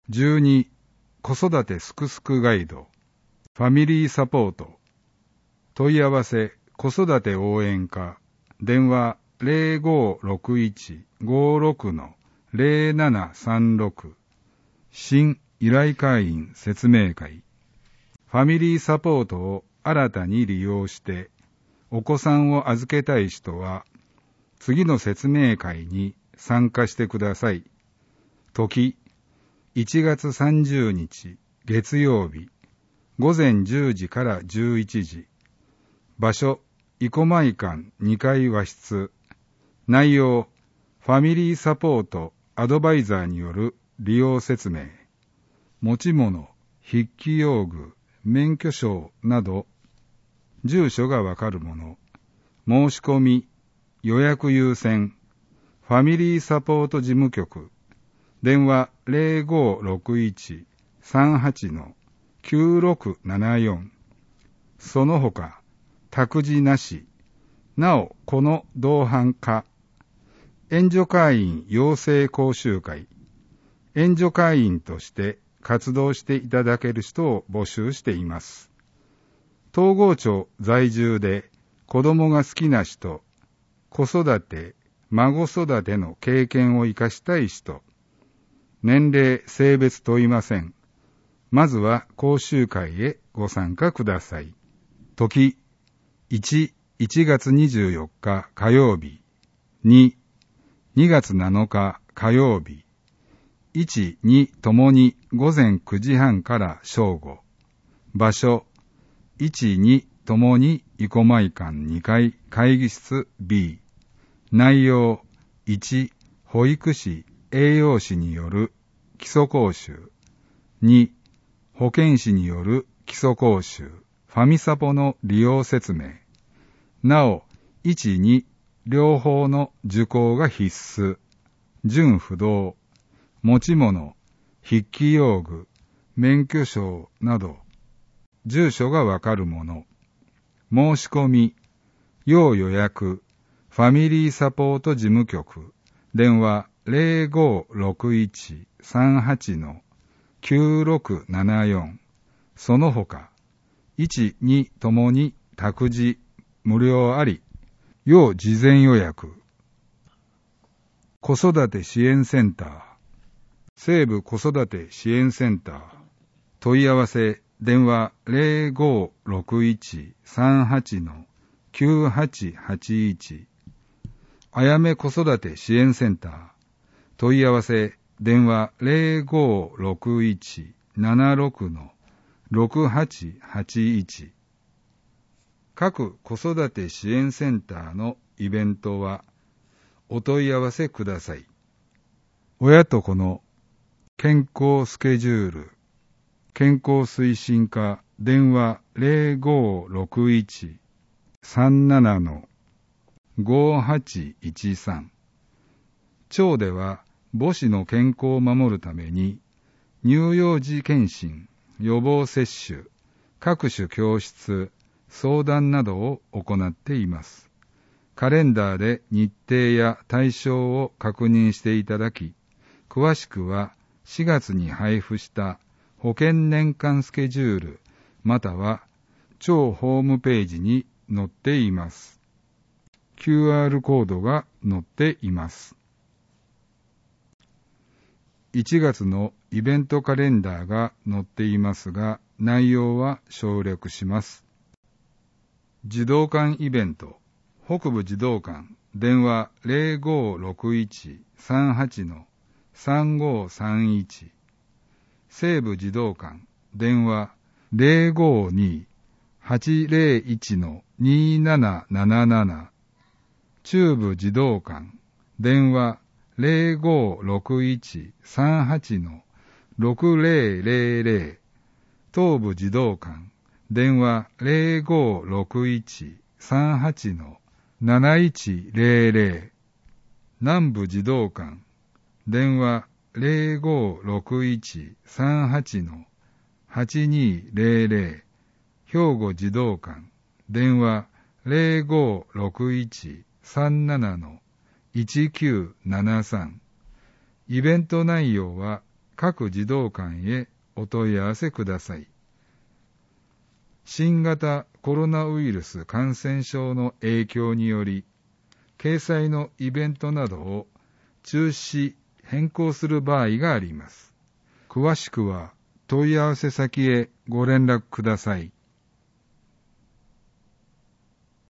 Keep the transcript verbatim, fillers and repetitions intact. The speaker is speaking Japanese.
じゅうに、子育てすくすくガイド、ファミリーサポート、問い合わせ、子育て応援課、電話 ゼロごろくいち ごろく ゼロななさんろく、新依頼会員説明会、ファミリーサポートを新たに利用して、お子さんを預けたい人は、次の説明会に参加してください。時、いちがつさんじゅうにち月曜日、ごぜんじゅうじからじゅういちじ。場所、生駒館にかい和室。内容、ファミリーサポートアドバイザーによる利用説明。持ち物、筆記用具、免許証など、住所がわかるもの。申し込み、予約優先。ファミリーサポート事務局。電話 ゼロごろくいち さんはち きゅうろくななよん。その他、託児なし。なお、この同伴可。援助会員養成講習会。援助会員として活動していただける人を募集しています。東郷町在住で子供が好きな人、子育て、孫育ての経験を生かしたい人、年齢、性別問いません。まずは講習会へご参加ください。時、いち、いちがつにじゅうよっか火曜日、に、にがつなのか火曜日、いち、にともにごぜんくじはんから正午。場所、いち、にともに生駒館にかい会議室 B。内容、いち、保育士、栄養士による基礎講習。に、保健師による基礎講習。ファミサポの利用説明。なお、いち、に、両方の受講が必須。準不動。持ち物、筆記用具、免許証など、住所がわかるもの。申し込み、要予約、ファミリーサポート事務局。電話 ゼロごろくいち さんはち きゅうろくななよん。その他、いち、にともに託児無料あり、要事前予約。子育て支援センター、西部子育て支援センター。問い合わせ、電話 ゼロごろくいち さんはち きゅうはちはちいち。あやめ子育て支援センター。問い合わせ、電話 ゼロごろくいち ななろく ろくはちはちいち。各子育て支援センターのイベントはお問い合わせください。親と子の健康スケジュール、健康推進課、電話 ゼロごろくいち さんなな ごはちいちさん。町では母子の健康を守るために乳幼児検診、予防接種、各種教室、相談などを行っています。カレンダーで日程や対象を確認していただき、詳しくはしがつに配布した保険年間スケジュールまたは町ホームページに載っています。キューアール コードが載っています。いちがつのイベントカレンダーが載っていますが、内容は省略します。児童館イベント、北部児童館、電話 ゼロごろくいち さんはち さんごさんいち。西部児童館、電話 ゼロごに はちゼロいち になななななな。中部児童館、電話ゼロごろくいち さんはち ろくゼロゼロゼロ。東部児童館、電話ゼロごろくいち さんはち なないちゼロゼロ。南部児童館、電話ゼロごろくいち さんはち はちにゼロゼロ。兵庫児童館、電話ゼロごろくいち さんなな いちきゅうななさん。イベント内容は各児童館へお問い合わせください。新型コロナウイルス感染症の影響により、掲載のイベントなどを中止、変更する場合があります。詳しくは問い合わせ先へご連絡ください。